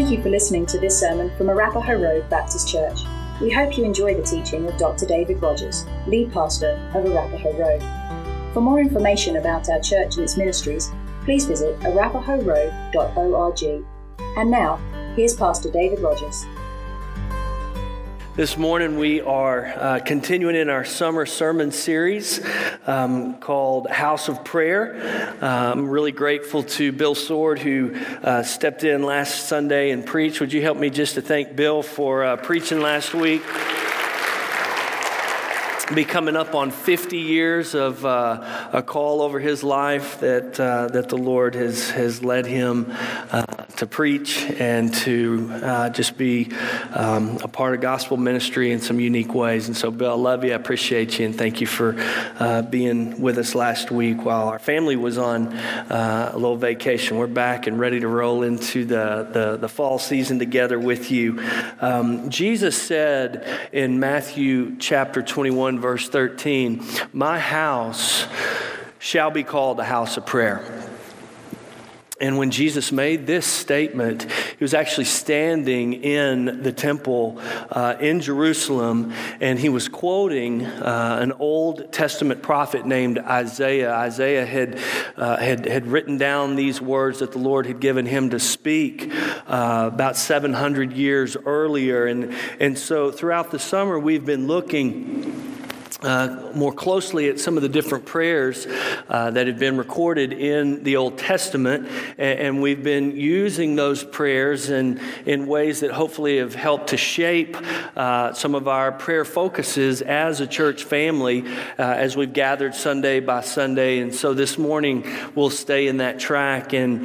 Thank you for listening to this sermon from Arapahoe Road Baptist Church. We hope you enjoy the teaching of Dr. David Rogers, lead pastor of Arapahoe Road. For more information about our church and its ministries, please visit arapahoeroad.org. And now, here's Pastor David Rogers. This morning we are continuing in our summer sermon series called House of Prayer. I'm really grateful to Bill Sword, who stepped in last Sunday and preached. Would you help me just to thank Bill for preaching last week? Be coming up on 50 years of a call over his life that the Lord has led him to preach and to just be a part of gospel ministry in some unique ways. And so, Bill, I love you. I appreciate you, and thank you for being with us last week while our family was on a little vacation. We're back and ready to roll into the fall season together with you. Jesus said in Matthew chapter 21, verse 13, "My house shall be called a house of prayer." And when Jesus made this statement, he was actually standing in the temple in Jerusalem, and he was quoting an Old Testament prophet named Isaiah. Isaiah had written down these words that the Lord had given him to speak about 700 years earlier. And so throughout the summer, we've been looking more closely at some of the different prayers that have been recorded in the Old Testament, and we've been using those prayers in ways that hopefully have helped to shape some of our prayer focuses as a church family as we've gathered Sunday by Sunday. And so this morning we'll stay in that track and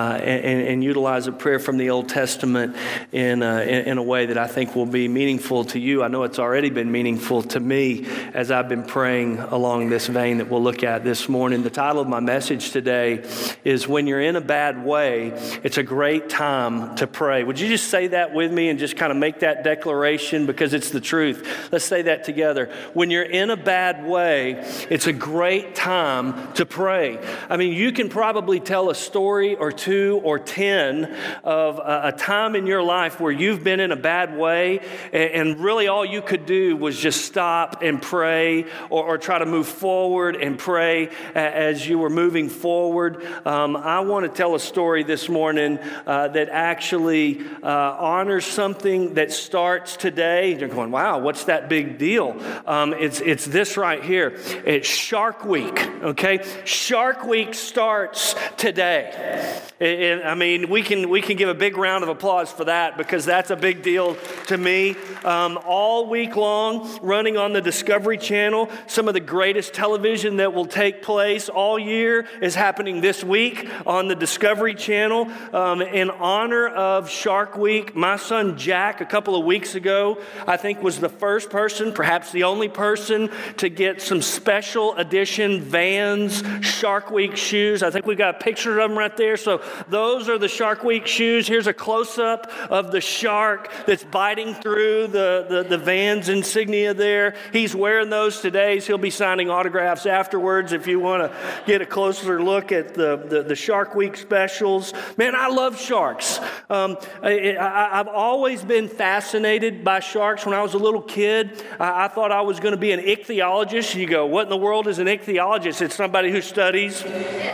utilize a prayer from the Old Testament in a way that I think will be meaningful to you. I know it's already been meaningful to me as I've been praying along this vein that we'll look at this morning. The title of my message today is "When You're in a Bad Way, It's a Great Time to Pray." Would you just say that with me and just kind of make that declaration, because it's the truth? Let's say that together. When you're in a bad way, it's a great time to pray. I mean, you can probably tell a story or two or 10 of a time in your life where you've been in a bad way, and really all you could do was just stop and pray, or try to move forward and pray as you were moving forward. I want to tell a story this morning that actually honors something that starts today. You're going, wow, what's that big deal? It's this right here. It's Shark Week, okay? Shark Week starts today. I mean, we can give a big round of applause for that, because that's a big deal to me. All week long, running on the Discovery Channel, some of the greatest television that will take place all year is happening this week on the Discovery Channel. In honor of Shark Week, my son Jack, a couple of weeks ago, I think was the first person, perhaps the only person, to get some special edition Vans Shark Week shoes. I think we got a picture of them right there. So those are the Shark Week shoes. Here's a close-up of the shark that's biting through the Vans insignia there. He's wearing those today. So he'll be signing autographs afterwards if you want to get a closer look at the Shark Week specials. Man, I love sharks. I've always been fascinated by sharks. When I was a little kid, I thought I was going to be an ichthyologist. You go, what in the world is an ichthyologist? It's somebody who studies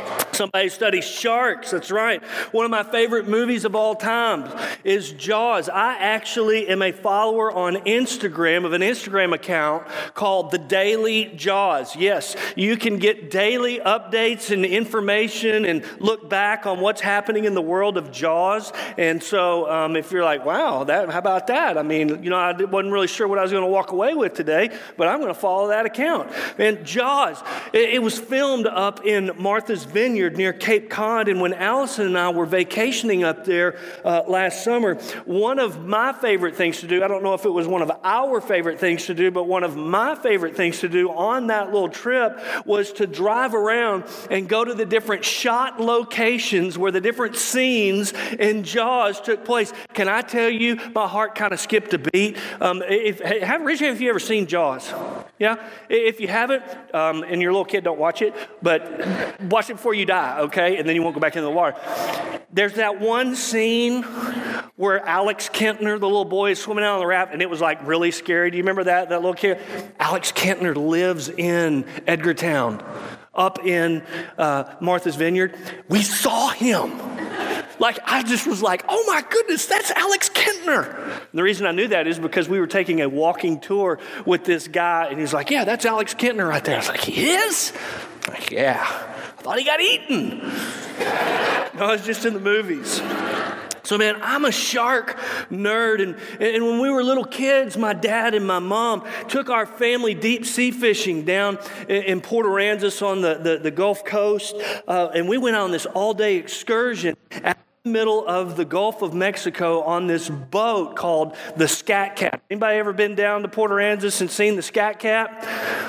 sharks. That's right. One of my favorite movies of all time is Jaws. I actually am a follower on Instagram of an Instagram account called The Daily Jaws. Yes, you can get daily updates and information and look back on what's happening in the world of Jaws. And so if you're like, wow, how about that? I mean, I wasn't really sure what I was going to walk away with today, but I'm going to follow that account. And Jaws, it was filmed up in Martha's Vineyard near Cape Cod. And when Allison and I were vacationing up there last summer, one of my favorite things to do, I don't know if it was one of our favorite things to do, but one of my favorite things to do on that little trip was to drive around and go to the different shot locations where the different scenes in Jaws took place. Can I tell you, my heart kind of skipped a beat. Raise your hand if you ever seen Jaws. Yeah? If you haven't, and your little kid, don't watch it, but watch it before you die, okay? And then you won't go back into the water. There's that one scene where Alex Kentner, the little boy, is swimming out on the raft, and it was like really scary. Do you remember that little kid? Alex Kentner lives in Edgartown, up in Martha's Vineyard. We saw him. Like, I just was like, oh my goodness, that's Alex Kentner. And the reason I knew that is because we were taking a walking tour with this guy, and he's like, yeah, that's Alex Kentner right there. I was like, he is? I'm like, yeah. I thought he got eaten. No, it's just in the movies. So, man, I'm a shark nerd, and when we were little kids, my dad and my mom took our family deep sea fishing down in Port Aransas on the Gulf Coast, and we went on this all-day excursion at the middle of the Gulf of Mexico on this boat called the Scat Cat. Anybody ever been down to Port Aransas and seen the Scat Cat?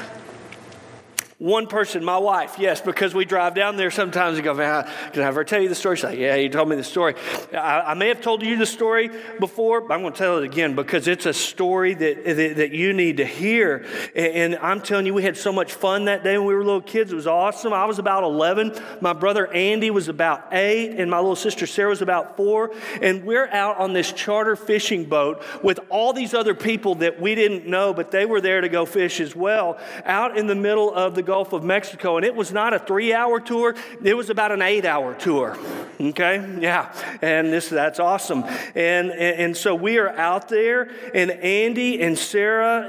One person, my wife, yes, because we drive down there sometimes and go, man, can I ever tell you the story? She's like, yeah, you told me the story. I may have told you the story before, but I'm going to tell it again because it's a story that you need to hear. And I'm telling you, we had so much fun that day when we were little kids. It was awesome. I was about 11. My brother Andy was about 8, and my little sister Sarah was about 4. And we're out on this charter fishing boat with all these other people that we didn't know, but they were there to go fish as well, out in the middle of the Gulf of Mexico. And it was not a 3-hour tour. It was about an 8-hour tour. Okay? Yeah. And that's awesome. And so we are out there, and Andy and Sarah,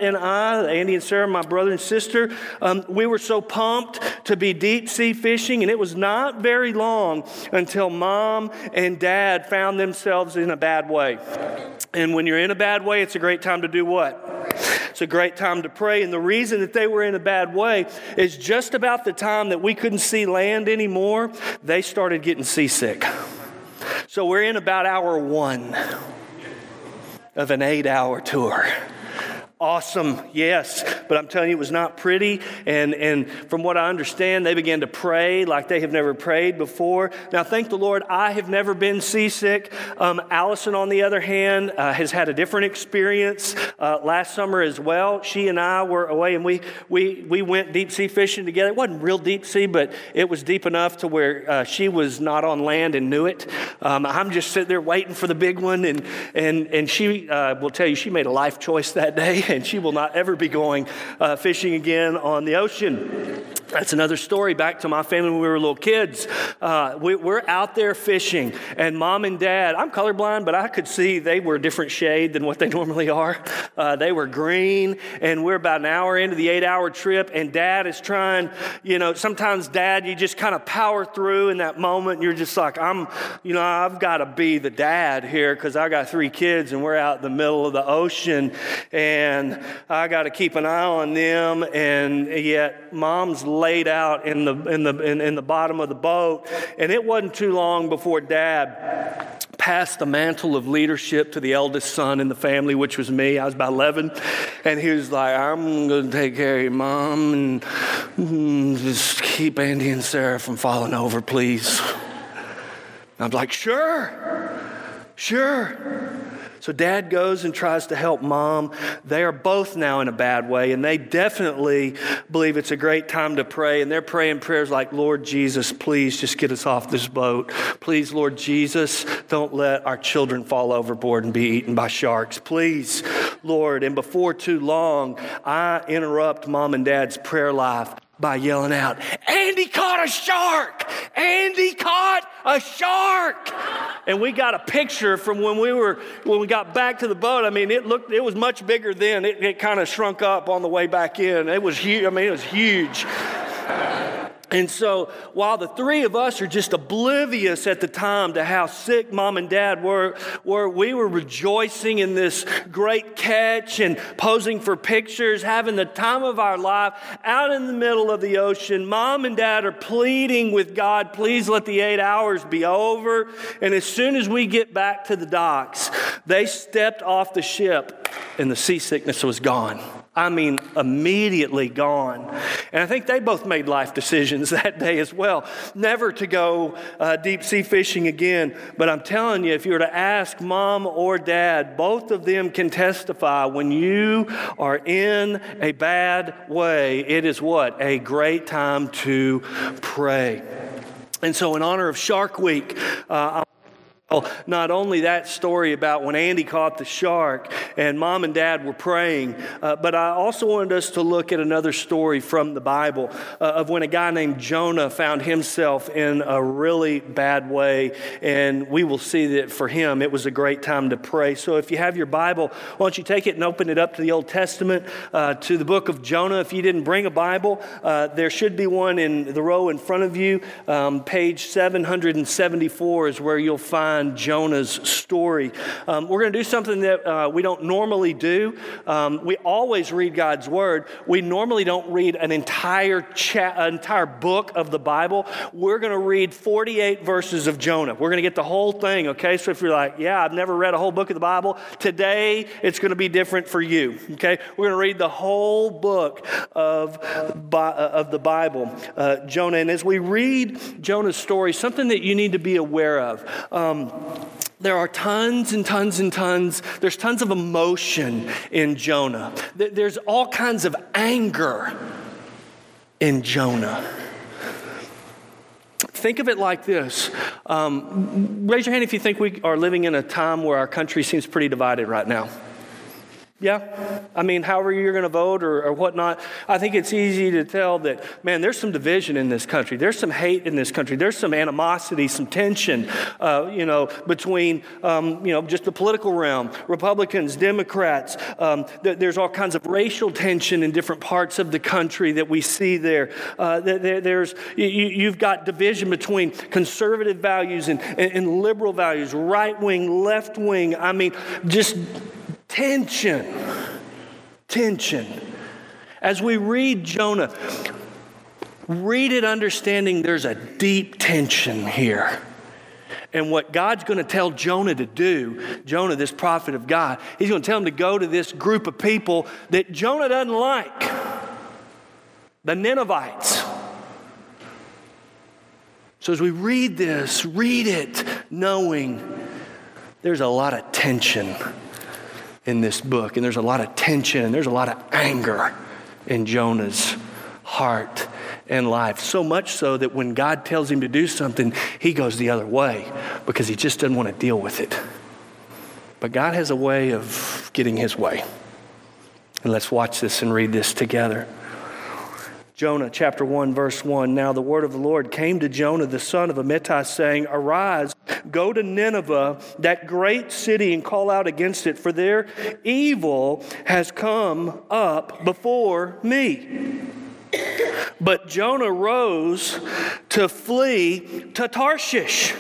my brother and sister, we were so pumped to be deep sea fishing, and it was not very long until Mom and Dad found themselves in a bad way. And when you're in a bad way, it's a great time to do what? It's a great time to pray. And the reason that they were in a bad way is just about the time that we couldn't see land anymore, they started getting seasick. So we're in about hour 1 of an 8-hour tour. Awesome, yes, but I'm telling you, it was not pretty, and from what I understand, they began to pray like they have never prayed before. Now, thank the Lord, I have never been seasick. Allison, on the other hand, has had a different experience last summer as well. She and I were away, and we went deep sea fishing together. It wasn't real deep sea, but it was deep enough to where she was not on land and knew it. I'm just sitting there waiting for the big one, and she will tell you she made a life choice that day, and she will not ever be going fishing again on the ocean. That's another story back to my family when we were little kids. We're out there fishing, and Mom and Dad, I'm colorblind, but I could see they were a different shade than what they normally are. They were green, and we're about an hour into the 8-hour trip, and Dad is trying, sometimes Dad, you just kind of power through in that moment, and you're just like, I've got to be the dad here because I got 3 kids, and we're out in the middle of the ocean, and I got to keep an eye on them, and yet Mom's laid out in the bottom of the boat, and it wasn't too long before Dad passed the mantle of leadership to the eldest son in the family, which was me. I was about 11, and he was like, I'm going to take care of your Mom, and just keep Andy and Sarah from falling over, please. And I'm like, sure. So Dad goes and tries to help Mom. They are both now in a bad way, and they definitely believe it's a great time to pray. And they're praying prayers like, Lord Jesus, please just get us off this boat. Please, Lord Jesus, don't let our children fall overboard and be eaten by sharks. Please, Lord. And before too long, I interrupt Mom and Dad's prayer life by yelling out, Andy caught a shark! Andy caught a shark! And we got a picture from when we got back to the boat. I mean, it was much bigger then. It kind of shrunk up on the way back in. It was huge. I mean, it was huge. And so while the 3 of us are just oblivious at the time to how sick Mom and Dad were, we were rejoicing in this great catch and posing for pictures, having the time of our life out in the middle of the ocean. Mom and Dad are pleading with God, please let the 8 hours be over. And as soon as we get back to the docks, they stepped off the ship and the seasickness was gone. I mean, immediately gone. And I think they both made life decisions that day as well, never to go deep sea fishing again. But I'm telling you, if you were to ask Mom or Dad, both of them can testify when you are in a bad way, it is what? A great time to pray. And so in honor of Shark Week, Well, not only that story about when Andy caught the shark and Mom and Dad were praying, but I also wanted us to look at another story from the Bible of when a guy named Jonah found himself in a really bad way, and we will see that for him it was a great time to pray. So if you have your Bible, why don't you take it and open it up to the Old Testament, to the book of Jonah. If you didn't bring a Bible, there should be one in the row in front of you. Page 774 is where you'll find Jonah's story. We're going to do something that we don't normally do. We always read God's Word. We normally don't read an entire book of the Bible. We're going to read 48 verses of Jonah. We're going to get the whole thing, okay? So if you're like, yeah, I've never read a whole book of the Bible, today it's going to be different for you, okay? We're going to read the whole book of the Bible, Jonah. And as we read Jonah's story, something that you need to be aware of, there are tons and tons and tons, there's tons of emotion in Jonah. There's all kinds of anger in Jonah. Think of it like this. Raise your hand if you think we are living in a time where our country seems pretty divided right now. Yeah? I mean, however you're going to vote or whatnot, I think it's easy to tell that, man, there's some division in this country. There's some hate in this country. There's some animosity, some tension, between, just the political realm, Republicans, Democrats. There's all kinds of racial tension in different parts of the country that we see there. You've got division between conservative values and liberal values, right wing, left wing. I mean, just tension. As we read Jonah, read it understanding there's a deep tension here. And what God's going to tell Jonah to do, Jonah, this prophet of God, he's going to tell him to go to this group of people that Jonah doesn't like, the Ninevites. So as we read this, read it knowing there's a lot of tension in this book, and there's a lot of tension, and there's a lot of anger in Jonah's heart and life. So much so that when God tells him to do something, he goes the other way because he just doesn't want to deal with it. But God has a way of getting his way. And let's watch this and read this together. Jonah chapter 1, verse 1. Now the word of the Lord came to Jonah, the son of Amittai, saying, Arise, go to Nineveh, that great city, and call out against it, for their evil has come up before me. But Jonah rose to flee to Tarshish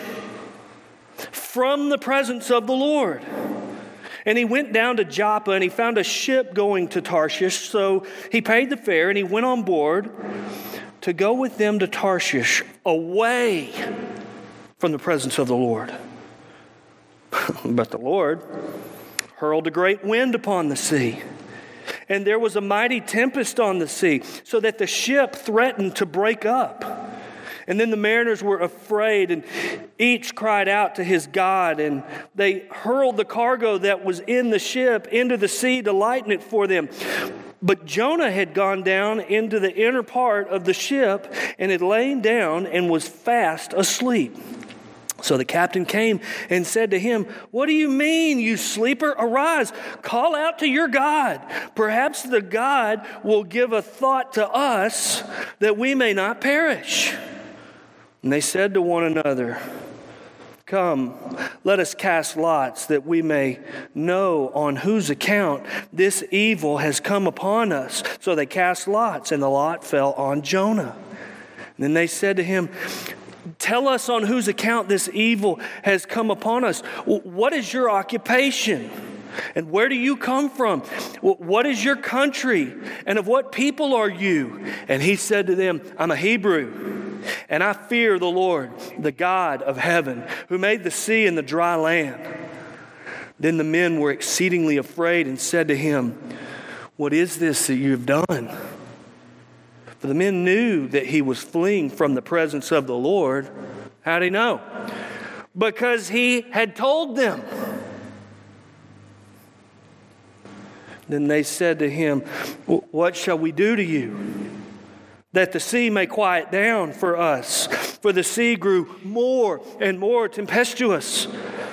from the presence of the Lord. And he went down to Joppa, and he found a ship going to Tarshish. So he paid the fare, and he went on board to go with them to Tarshish, away from the presence of the Lord. But the Lord hurled a great wind upon the sea, and there was a mighty tempest on the sea, so that the ship threatened to break up. And then the mariners were afraid, and each cried out to his God, and they hurled the cargo that was in the ship into the sea to lighten it for them. But Jonah had gone down into the inner part of the ship and had lain down and was fast asleep. So the captain came and said to him, What do you mean, you sleeper? Arise, call out to your God. Perhaps the God will give a thought to us that we may not perish. And they said to one another, Come, let us cast lots that we may know on whose account this evil has come upon us. So they cast lots, and the lot fell on Jonah. And then they said to him, Tell us on whose account this evil has come upon us. What is your occupation? And where do you come from? What is your country? And of what people are you? And he said to them, I'm a Hebrew, and I fear the Lord, the God of heaven, who made the sea and the dry land. Then the men were exceedingly afraid and said to him, What is this that you have done? For the men knew that he was fleeing from the presence of the Lord. How'd he know? Because he had told them. Then they said to him, What shall we do to you, that the sea may quiet down for us? For the sea grew more and more tempestuous.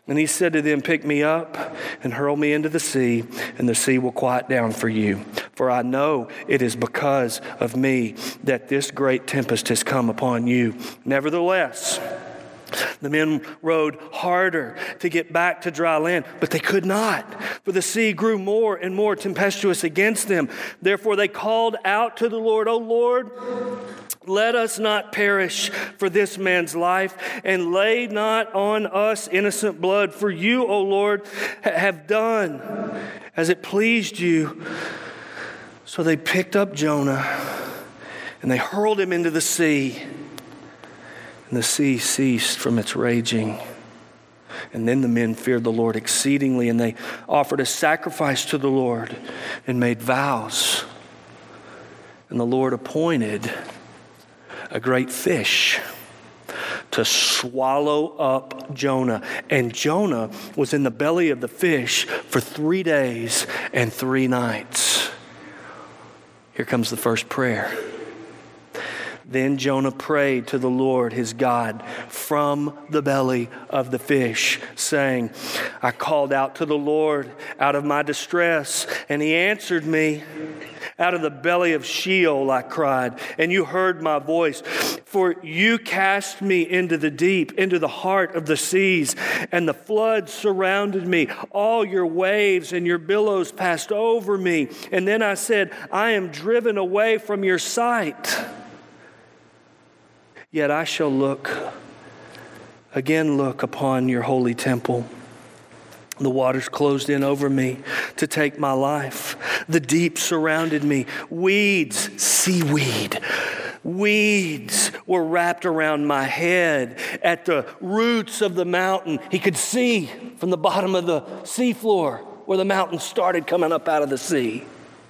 And he said to them, pick me up and hurl me into the sea, and the sea will quiet down for you. For I know it is because of me that this great tempest has come upon you. Nevertheless, the men rowed harder to get back to dry land, but they could not, for the sea grew more and more tempestuous against them. Therefore they called out to the Lord, O Lord, let us not perish for this man's life, and lay not on us innocent blood. For you, O Lord, have done as it pleased you. So they picked up Jonah, and they hurled him into the sea. And the sea ceased from its raging. And then the men feared the Lord exceedingly, and they offered a sacrifice to the Lord and made vows. And the Lord appointed a great fish to swallow up Jonah. And Jonah was in the belly of the fish for 3 days and 3 nights. Here comes the first prayer. Then Jonah prayed to the Lord his God from the belly of the fish, saying, I called out to the Lord out of my distress, and he answered me. Out of the belly of Sheol I cried, and you heard my voice. For you cast me into the deep, into the heart of the seas, and the floods surrounded me. All your waves and your billows passed over me. And then I said, I am driven away from your sight. Yet I shall look upon your holy temple. The waters closed in over me to take my life. The deep surrounded me. Seaweed, weeds were wrapped around my head. At the roots of the mountain, he could see from the bottom of the seafloor where the mountain started coming up out of the sea.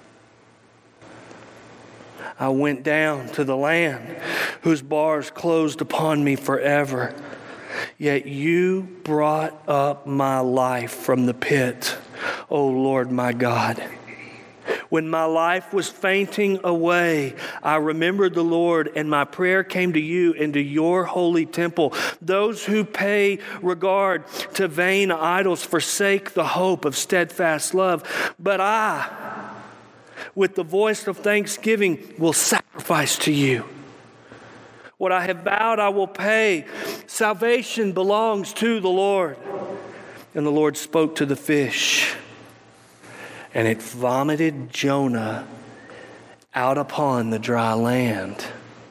I went down to the land whose bars closed upon me forever. Yet you brought up my life from the pit, O Lord my God. When my life was fainting away, I remembered the Lord, and my prayer came to you into your holy temple. Those who pay regard to vain idols forsake the hope of steadfast love. But I, with the voice of thanksgiving, will sacrifice to you. What I have vowed, I will pay. Salvation belongs to the Lord. And the Lord spoke to the fish, and it vomited Jonah out upon the dry land.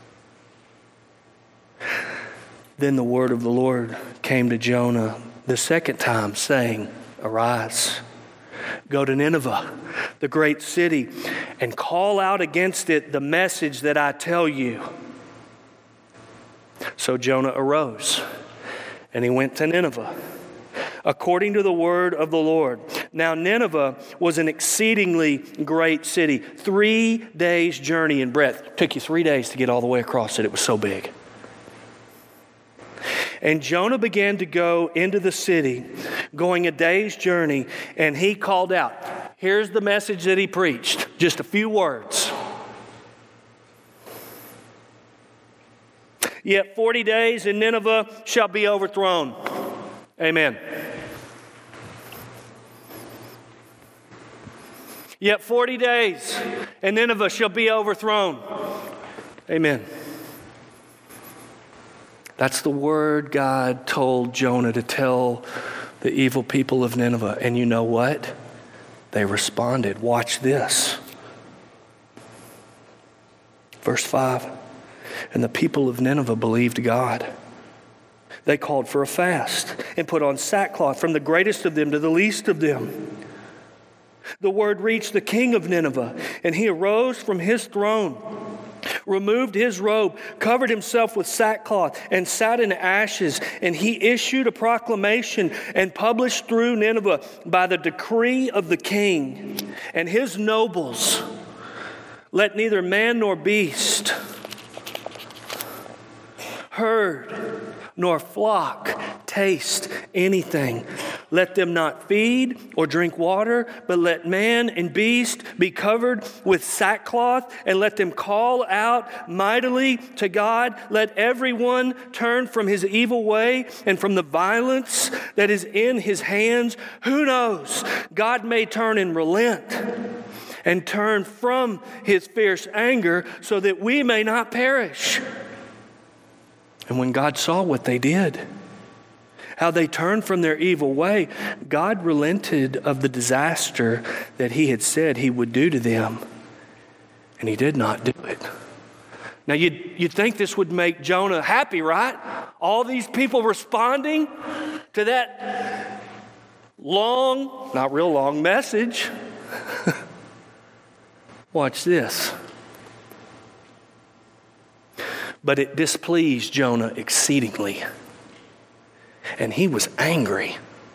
Then the word of the Lord came to Jonah the second time, saying, Arise, go to Nineveh, the great city, and call out against it the message that I tell you. So Jonah arose, and he went to Nineveh, according to the word of the Lord. Now Nineveh was an exceedingly great city, 3 days' journey in breadth. It took you 3 days to get all the way across it. It was so big. And Jonah began to go into the city, going a day's journey, and he called out. Here's the message that he preached, just a few words. Yet 40 days and Nineveh shall be overthrown. Amen. Yet 40 days and Nineveh shall be overthrown. Amen. That's the word God told Jonah to tell the evil people of Nineveh. And you know what? They responded. Watch this. Verse 5. And the people of Nineveh believed God. They called for a fast and put on sackcloth from the greatest of them to the least of them. The word reached the king of Nineveh, and he arose from his throne, removed his robe, covered himself with sackcloth, and sat in ashes. And he issued a proclamation and published through Nineveh by the decree of the king and his nobles, let neither man nor beast, herd nor flock taste anything, Let them not feed or drink water, but let man and beast be covered with sackcloth, and let them call out mightily to God. Let everyone turn from his evil way and from the violence that is in his hands. Who knows? God may turn and relent and turn from his fierce anger so that we may not perish. And when God saw what they did, how they turned from their evil way, God relented of the disaster that he had said he would do to them. And he did not do it. Now you'd think this would make Jonah happy, right? All these people responding to that long, not real long message. Watch this. But it displeased Jonah exceedingly, and he was angry.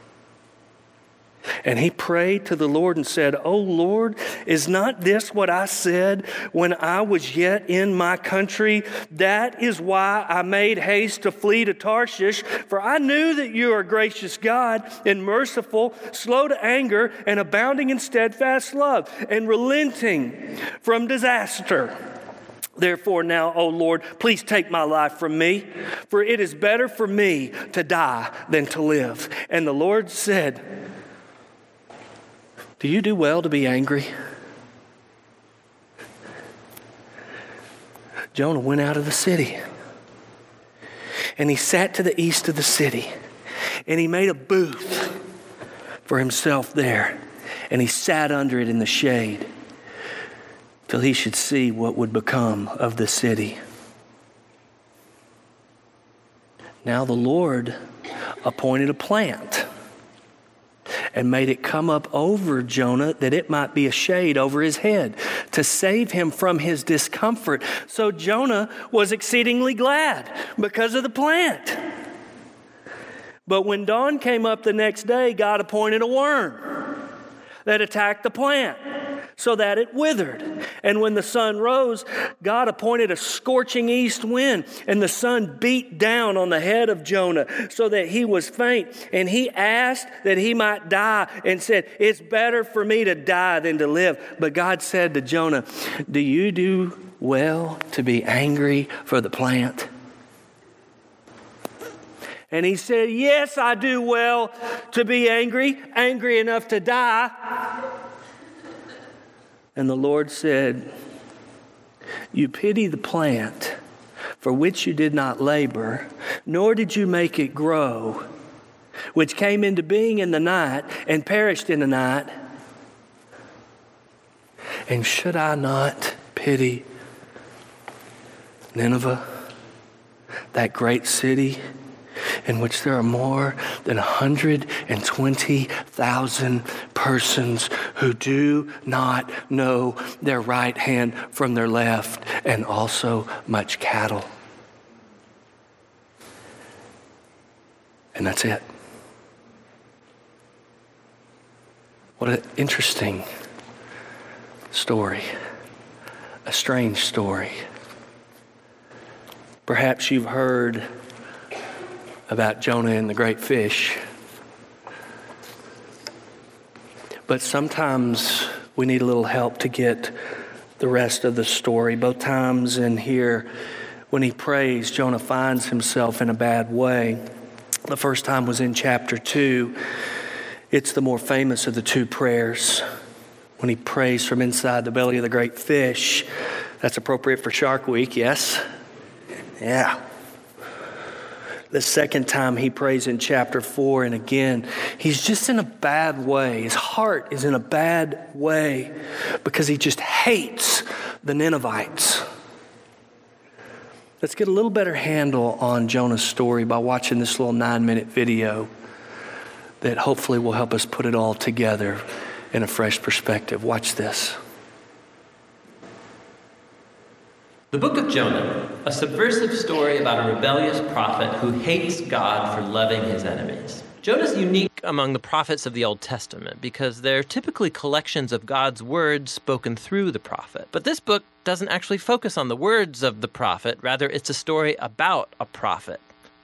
And he prayed to the Lord and said, "O Lord, is not this what I said when I was yet in my country? That is why I made haste to flee to Tarshish, for I knew that you are a gracious God and merciful, slow to anger and abounding in steadfast love, and relenting from disaster. Therefore now, O Lord, please take my life from me, for it is better for me to die than to live." And the Lord said, "Do you do well to be angry?" Jonah went out of the city, and he sat to the east of the city, and he made a booth for himself there, and he sat under it in the shade till he should see what would become of the city. Now the Lord appointed a plant and made it come up over Jonah that it might be a shade over his head to save him from his discomfort. So Jonah was exceedingly glad because of the plant. But when dawn came up the next day, God appointed a worm that attacked the plant so that it withered. And when the sun rose, God appointed a scorching east wind, and the sun beat down on the head of Jonah so that he was faint. And he asked that he might die and said, "It's better for me to die than to live." But God said to Jonah, "Do you do well to be angry for the plant?" And he said, "Yes, I do well to be angry enough to die." And the Lord said, "You pity the plant for which you did not labor, nor did you make it grow, which came into being in the night and perished in the night. And should I not pity Nineveh, that great city in which there are more than 120,000 persons who do not know their right hand from their left, and also much cattle?" And that's it. What an interesting story. A strange story. Perhaps you've heard about Jonah and the great fish. But sometimes we need a little help to get the rest of the story. Both times in here, when he prays, Jonah finds himself in a bad way. The first time was in chapter 2. It's the more famous of the two prayers. When he prays from inside the belly of the great fish. That's appropriate for Shark Week, yes? Yeah. The second time he prays in chapter 4, and again, he's just in a bad way. His heart is in a bad way because he just hates the Ninevites. Let's get a little better handle on Jonah's story by watching this little 9-minute video that hopefully will help us put it all together in a fresh perspective. Watch this. The book of Jonah, a subversive story about a rebellious prophet who hates God for loving his enemies. Jonah's unique among the prophets of the Old Testament because they're typically collections of God's words spoken through the prophet. But this book doesn't actually focus on the words of the prophet. Rather, it's a story about a prophet.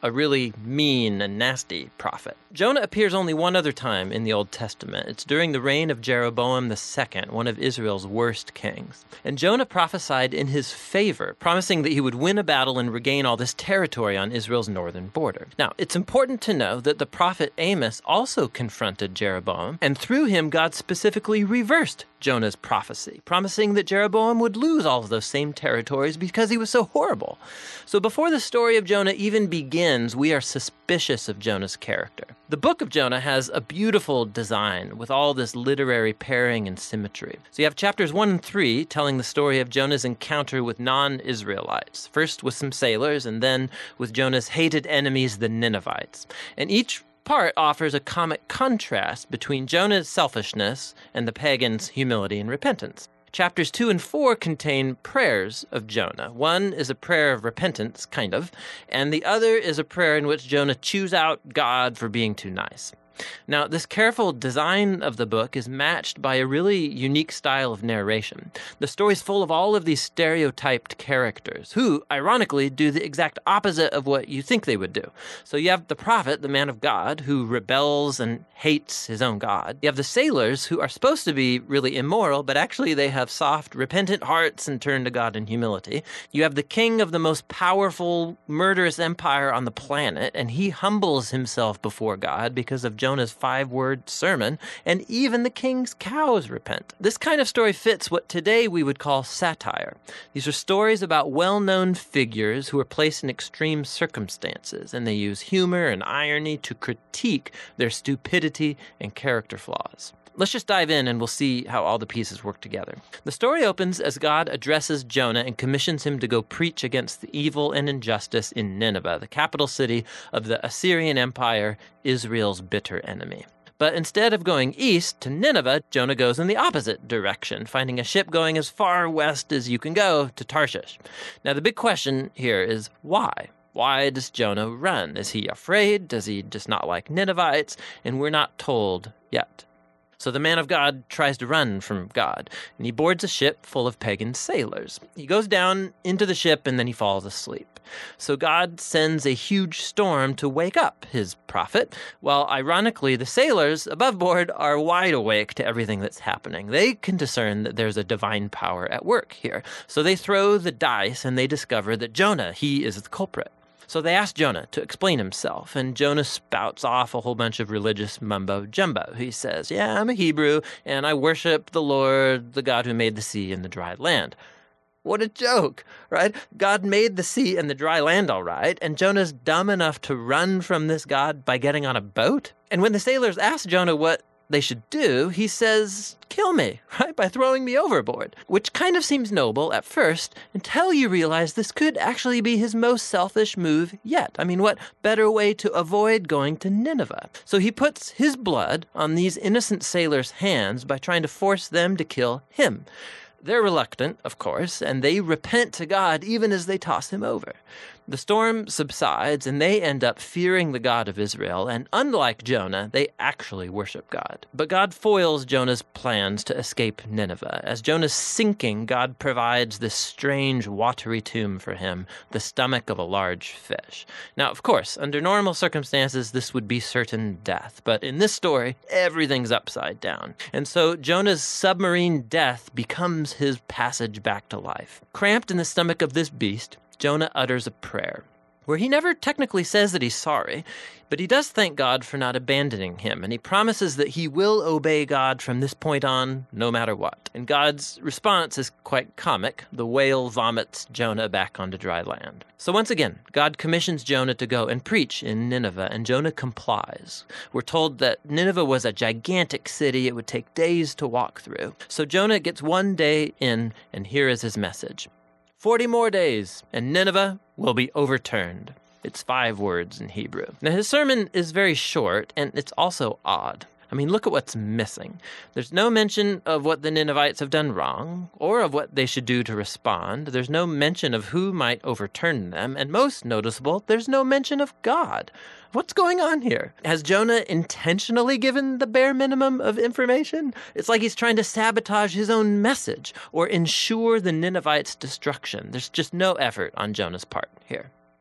a really mean and nasty prophet. Jonah appears only one other time in the Old Testament. It's during the reign of Jeroboam II, one of Israel's worst kings. And Jonah prophesied in his favor, promising that he would win a battle and regain all this territory on Israel's northern border. Now, it's important to know that the prophet Amos also confronted Jeroboam, and through him, God specifically reversed Jonah's prophecy, promising that Jeroboam would lose all of those same territories because he was so horrible. So before the story of Jonah even begins, we are suspicious of Jonah's character. The book of Jonah has a beautiful design with all this literary pairing and symmetry. So you have chapters 1 and 3 telling the story of Jonah's encounter with non-Israelites, first with some sailors and then with Jonah's hated enemies, the Ninevites. And each part offers a comic contrast between Jonah's selfishness and the pagans' humility and repentance. Chapters 2 and 4 contain prayers of Jonah. One is a prayer of repentance, kind of, and the other is a prayer in which Jonah chews out God for being too nice. Now, this careful design of the book is matched by a really unique style of narration. The story's full of all of these stereotyped characters who, ironically, do the exact opposite of what you think they would do. So you have the prophet, the man of God, who rebels and hates his own God. You have the sailors, who are supposed to be really immoral, but actually they have soft, repentant hearts and turn to God in humility. You have the king of the most powerful, murderous empire on the planet, and he humbles himself before God because of Jonah's 5-word sermon, and even the king's cows repent. This kind of story fits what today we would call satire. These are stories about well-known figures who are placed in extreme circumstances, and they use humor and irony to critique their stupidity and character flaws. Let's just dive in and we'll see how all the pieces work together. The story opens as God addresses Jonah and commissions him to go preach against the evil and injustice in Nineveh, the capital city of the Assyrian Empire, Israel's bitter enemy. But instead of going east to Nineveh, Jonah goes in the opposite direction, finding a ship going as far west as you can go to Tarshish. Now, the big question here is why? Why does Jonah run? Is he afraid? Does he just not like Ninevites? And we're not told yet. So the man of God tries to run from God, and he boards a ship full of pagan sailors. He goes down into the ship, and then he falls asleep. So God sends a huge storm to wake up his prophet, while ironically the sailors above board are wide awake to everything that's happening. They can discern that there's a divine power at work here. So they throw the dice, and they discover that Jonah, he is the culprit. So they ask Jonah to explain himself, and Jonah spouts off a whole bunch of religious mumbo-jumbo. He says, yeah, I'm a Hebrew, and I worship the Lord, the God who made the sea and the dry land. What a joke, right? God made the sea and the dry land all right, and Jonah's dumb enough to run from this God by getting on a boat? And when the sailors ask Jonah what they should do, he says, kill me, right, by throwing me overboard, which kind of seems noble at first until you realize this could actually be his most selfish move yet. I mean, what better way to avoid going to Nineveh? So he puts his blood on these innocent sailors' hands by trying to force them to kill him. They're reluctant, of course, and they repent to God even as they toss him over. The storm subsides, and they end up fearing the God of Israel, and unlike Jonah, they actually worship God. But God foils Jonah's plans to escape Nineveh. As Jonah's sinking, God provides this strange watery tomb for him, the stomach of a large fish. Now, of course, under normal circumstances, this would be certain death, but in this story, everything's upside down. And so Jonah's submarine death becomes his passage back to life. Cramped in the stomach of this beast, Jonah utters a prayer, where he never technically says that he's sorry, but he does thank God for not abandoning him, and he promises that he will obey God from this point on, no matter what. And God's response is quite comic. The whale vomits Jonah back onto dry land. So once again, God commissions Jonah to go and preach in Nineveh, and Jonah complies. We're told that Nineveh was a gigantic city. It would take days to walk through. So Jonah gets one day in, and here is his message. 40 more days, and Nineveh will be overturned. It's 5 words in Hebrew. Now, his sermon is very short, and it's also odd. I mean, look at what's missing. There's no mention of what the Ninevites have done wrong, or of what they should do to respond. There's no mention of who might overturn them, and most noticeable, there's no mention of God. What's going on here? Has Jonah intentionally given the bare minimum of information? It's like he's trying to sabotage his own message or ensure the Ninevites' destruction. There's just no effort on Jonah's part here.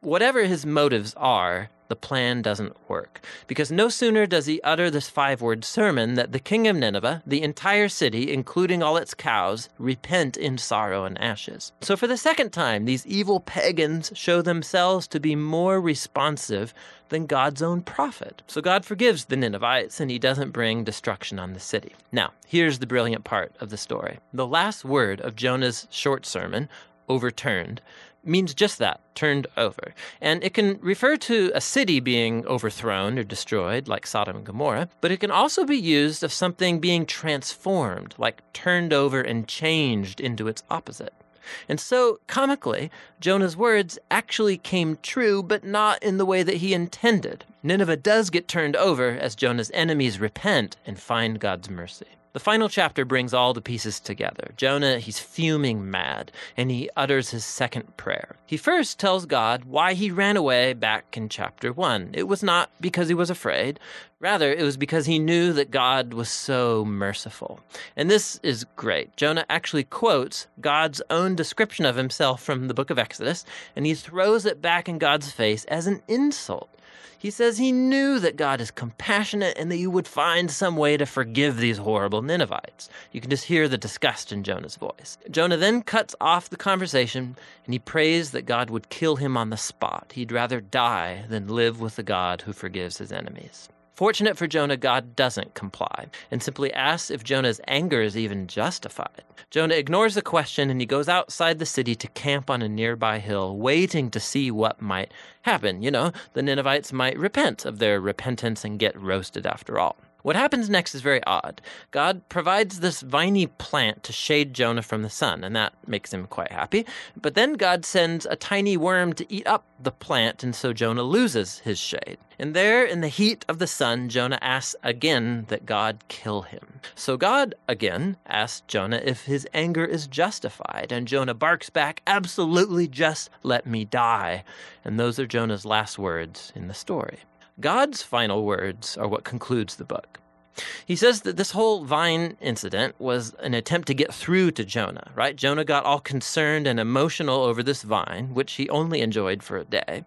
whatever his motives are, the plan doesn't work. Because no sooner does he utter this 5-word sermon that the king of Nineveh, the entire city, including all its cows, repent in sorrow and ashes. So for the second time, these evil pagans show themselves to be more responsive than God's own prophet. So God forgives the Ninevites, and he doesn't bring destruction on the city. Now, here's the brilliant part of the story. The last word of Jonah's short sermon, overturned, means just that, turned over. And it can refer to a city being overthrown or destroyed, like Sodom and Gomorrah, but it can also be used of something being transformed, like turned over and changed into its opposite. And so, comically, Jonah's words actually came true, but not in the way that he intended. Nineveh does get turned over as Jonah's enemies repent and find God's mercy. The final chapter brings all the pieces together. Jonah, he's fuming mad, and he utters his second prayer. He first tells God why he ran away back in chapter 1. It was not because he was afraid. Rather, it was because he knew that God was so merciful. And this is great. Jonah actually quotes God's own description of himself from the book of Exodus, and he throws it back in God's face as an insult. He says he knew that God is compassionate and that he would find some way to forgive these horrible Ninevites. You can just hear the disgust in Jonah's voice. Jonah then cuts off the conversation and he prays that God would kill him on the spot. He'd rather die than live with the God who forgives his enemies. Fortunate for Jonah, God doesn't comply and simply asks if Jonah's anger is even justified. Jonah ignores the question and he goes outside the city to camp on a nearby hill, waiting to see what might happen. You know, the Ninevites might repent of their repentance and get roasted after all. What happens next is very odd. God provides this viney plant to shade Jonah from the sun, and that makes him quite happy. But then God sends a tiny worm to eat up the plant, and so Jonah loses his shade. And there, in the heat of the sun, Jonah asks again that God kill him. So God, again, asks Jonah if his anger is justified, and Jonah barks back, "Absolutely, just let me die." And those are Jonah's last words in the story. God's final words are what concludes the book. He says that this whole vine incident was an attempt to get through to Jonah, right? Jonah got all concerned and emotional over this vine, which he only enjoyed for a day.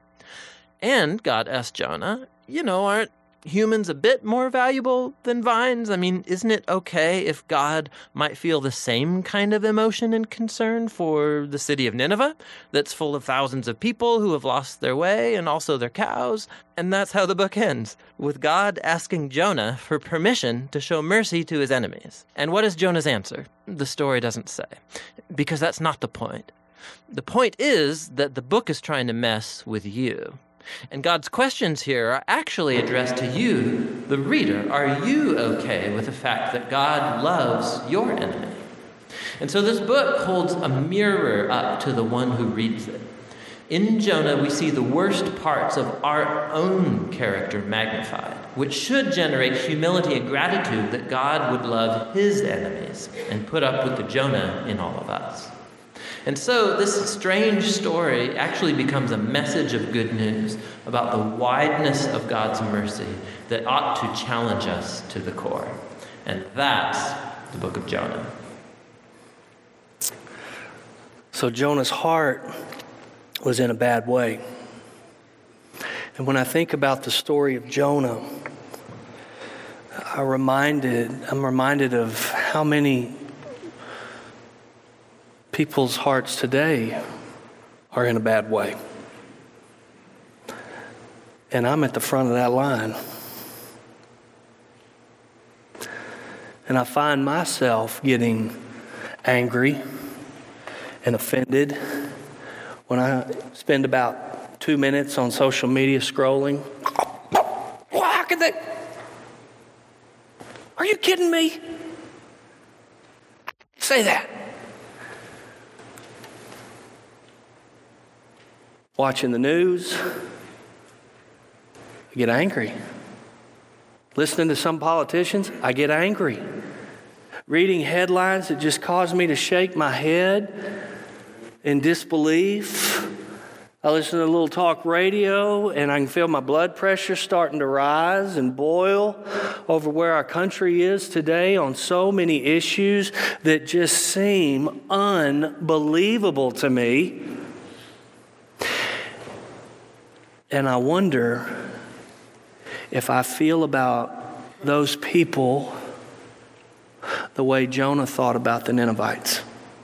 And God asked Jonah, aren't humans a bit more valuable than vines? I mean, isn't it okay if God might feel the same kind of emotion and concern for the city of Nineveh that's full of thousands of people who have lost their way and also their cows? And that's how the book ends, with God asking Jonah for permission to show mercy to his enemies. And what is Jonah's answer? The story doesn't say, because that's not the point. The point is that the book is trying to mess with you. And God's questions here are actually addressed to you, the reader. Are you okay with the fact that God loves your enemy? And so this book holds a mirror up to the one who reads it. In Jonah, we see the worst parts of our own character magnified, which should generate humility and gratitude that God would love his enemies and put up with the Jonah in all of us. And so this strange story actually becomes a message of good news about the wideness of God's mercy that ought to challenge us to the core. And that's the book of Jonah. So Jonah's heart was in a bad way. And when I think about the story of Jonah, I'm reminded of how many people's hearts today are in a bad way. And I'm at the front of that line. And I find myself getting angry and offended when I spend about 2 minutes on social media scrolling. How could they? Are you kidding me? Say that. Watching the news, I get angry. Listening to some politicians, I get angry. Reading headlines that just cause me to shake my head in disbelief. I listen to a little talk radio and I can feel my blood pressure starting to rise and boil over where our country is today on so many issues that just seem unbelievable to me. And I wonder if I feel about those people the way Jonah thought about the Ninevites.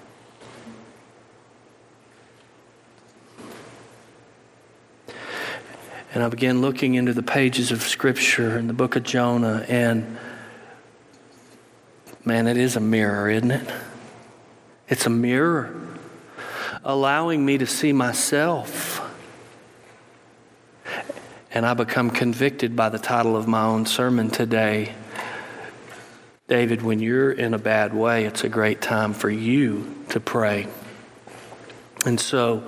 And I began looking into the pages of Scripture in the book of Jonah, and man, it is a mirror, isn't it? It's a mirror allowing me to see myself. And I become convicted by the title of my own sermon today. David, when you're in a bad way, it's a great time for you to pray. And so,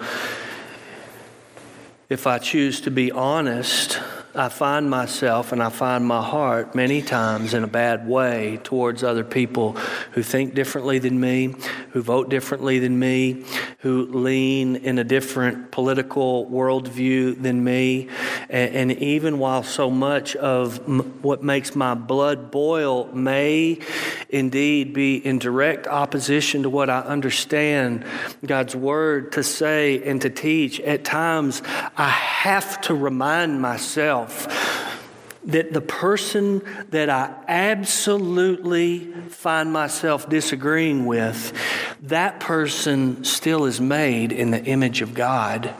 if I choose to be honest, I find myself and I find my heart many times in a bad way towards other people who think differently than me, who vote differently than me, who lean in a different political worldview than me. And even while so much of what makes my blood boil may indeed be in direct opposition to what I understand God's Word to say and to teach, at times I have to remind myself that the person that I absolutely find myself disagreeing with, that person still is made in the image of God.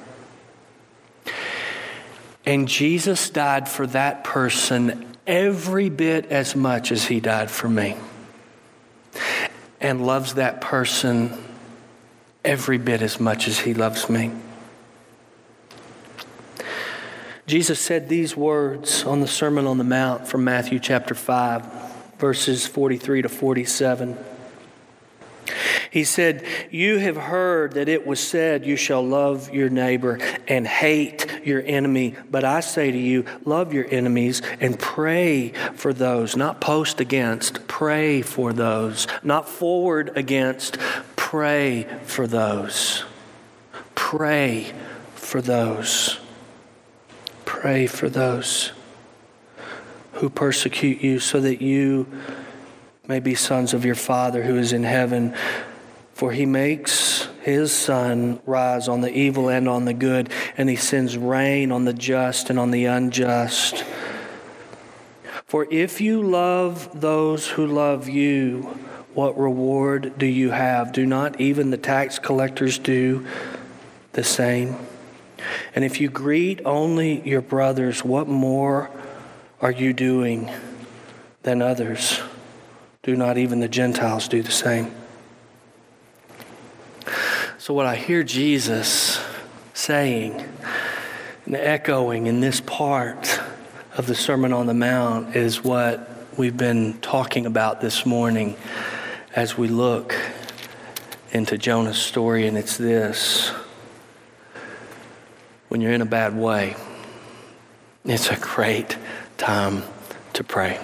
And Jesus died for that person every bit as much as He died for me. And loves that person every bit as much as He loves me. Jesus said these words on the Sermon on the Mount from Matthew chapter 5, verses 43 to 47. He said, "You have heard that it was said, 'You shall love your neighbor and hate your enemy.' But I say to you, love your enemies and pray for those," not post against, pray for those, not forward against, pray for those. Pray for those. Pray for those who persecute you, so that you may be sons of your Father who is in heaven. For He makes His sun rise on the evil and on the good, and He sends rain on the just and on the unjust. For if you love those who love you, what reward do you have? Do not even the tax collectors do the same? And if you greet only your brothers, what more are you doing than others? Do not even the Gentiles do the same? So what I hear Jesus saying and echoing in this part of the Sermon on the Mount is what we've been talking about this morning as we look into Jonah's story, and it's this. When you're in a bad way, it's a great time to pray.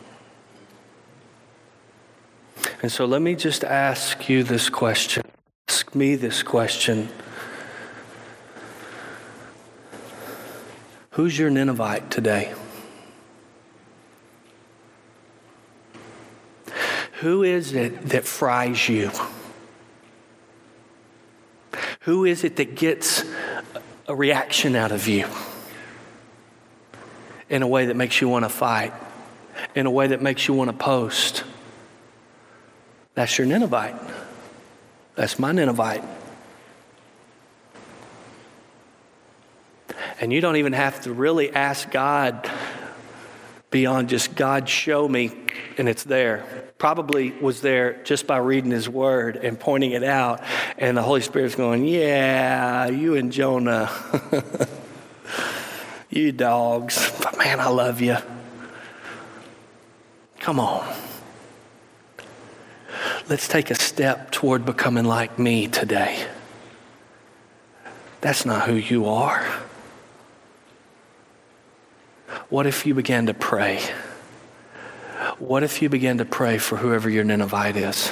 And so let me just ask you this question. Ask me this question. Who's your Ninevite today? Who is it that fries you? Who is it that gets a reaction out of you in a way that makes you want to fight, in a way that makes you want to post? That's your Ninevite. That's my Ninevite. And you don't even have to really ask God beyond just, God, show me, and it's there. Probably was there just by reading His Word and pointing it out, and the Holy Spirit's going, yeah, you and Jonah, you dogs, but man, I love you. Come on. Let's take a step toward becoming like me today. That's not who you are. What if you began to pray? What if you began to pray for whoever your Ninevite is?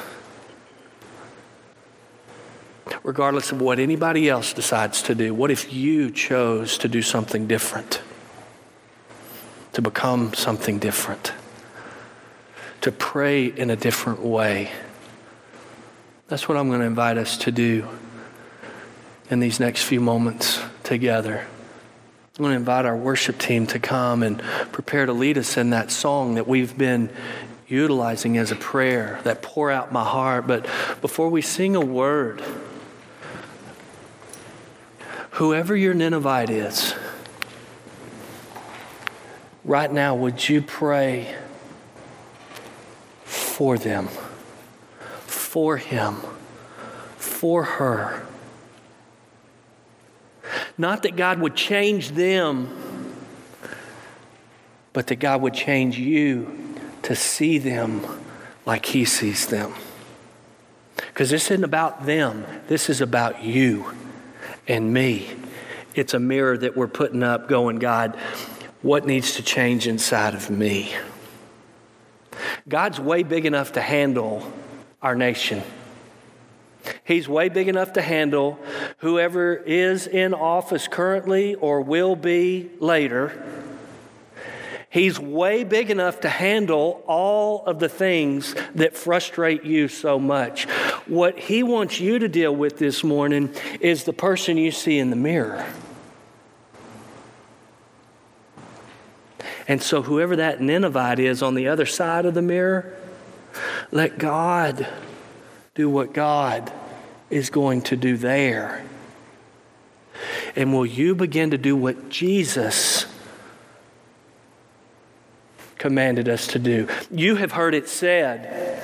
Regardless of what anybody else decides to do, what if you chose to do something different? To become something different? To pray in a different way? That's what I'm going to invite us to do in these next few moments together. I'm going to invite our worship team to come and prepare to lead us in that song that we've been utilizing as a prayer, that pour out my heart. But before we sing a word, whoever your Ninevite is, right now, would you pray for them, for him, for her? Not that God would change them, but that God would change you to see them like he sees them. Because this isn't about them. This is about you and me. It's a mirror that we're putting up going, God, what needs to change inside of me? God's way big enough to handle our nation. He's way big enough to handle whoever is in office currently or will be later. He's way big enough to handle all of the things that frustrate you so much. What he wants you to deal with this morning is the person you see in the mirror. And so whoever that Ninevite is on the other side of the mirror, let God do what God is going to do there. And will you begin to do what Jesus commanded us to do? You have heard it said,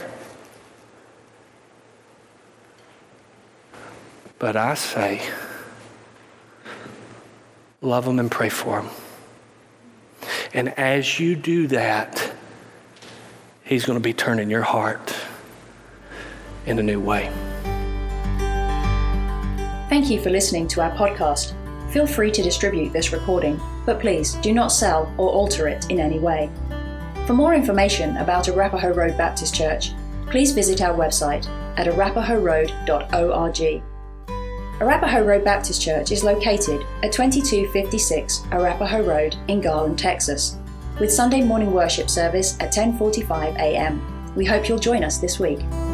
but I say, love them and pray for them. And as you do that, he's going to be turning your heart in a new way. Thank you for listening to our podcast. Feel free to distribute this recording, but please do not sell or alter it in any way. For more information about Arapahoe Road Baptist Church, please visit our website at arapahoroad.org. Arapahoe Road Baptist Church is located at 2256 Arapahoe Road in Garland, Texas, with Sunday morning worship service at 10:45 a.m. We hope you'll join us this week.